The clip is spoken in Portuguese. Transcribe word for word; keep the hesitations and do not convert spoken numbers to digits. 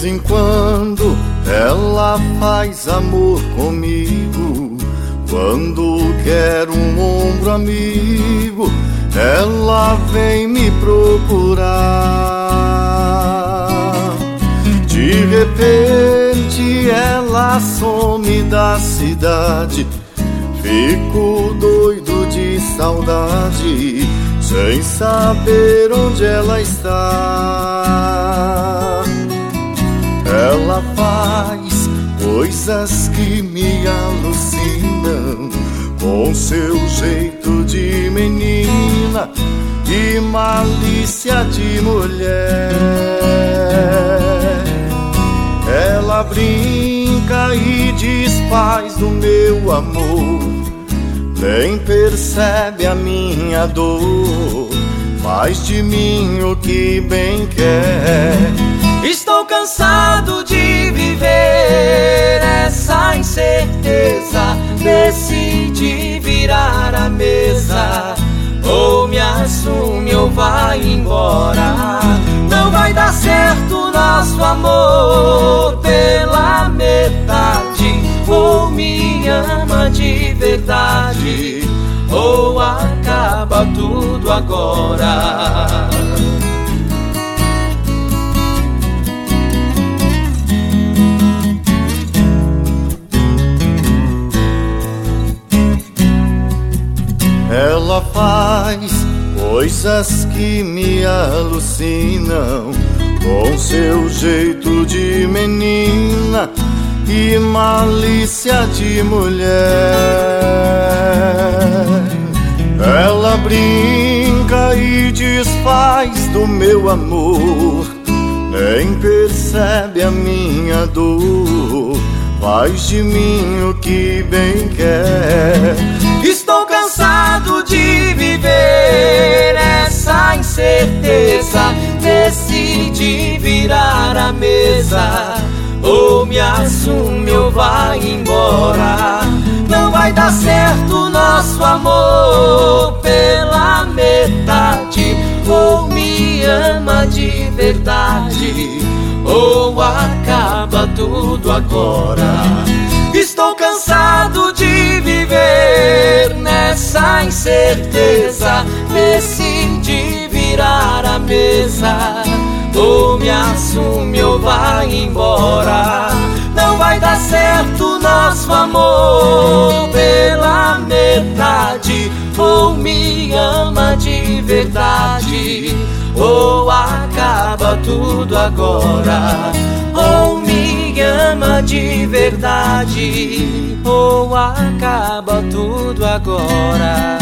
vez em quando ela faz amor comigo. Quando quer um ombro amigo, ela vem me procurar. De repente ela some da cidade. Fico doido de saudade, sem saber onde ela está. Ela faz coisas que me alucinam, com seu jeito de menina e malícia de mulher. Ela brinca e desfaz do meu amor, nem percebe a minha dor, faz de mim o que bem quer. Estou cansado de viver essa incerteza. Decidi virar a mesa, ou me assume ou vai embora. Não vai dar certo nosso amor pela metade. Ou me ama de verdade, ou acaba tudo agora. Ela faz coisas que me alucinam, com seu jeito de menina e malícia de mulher. Ela brinca e desfaz do meu amor, nem percebe a minha dor, faz de mim o que bem quer. Estou cansado de viver essa incerteza. Decidi virar a mesa, ou me assume ou vai embora. Não vai dar certo nosso amor pela metade. Ou me ama de verdade, ou acaba tudo agora. Estou cansado de viver nessa incerteza. Decidi virar a mesa, ou me assume ou vai embora. Não vai dar certo nosso amor pela metade. Ou me ama de verdade, ou acaba tudo agora. Ou me ama de verdade, ou acaba tudo agora.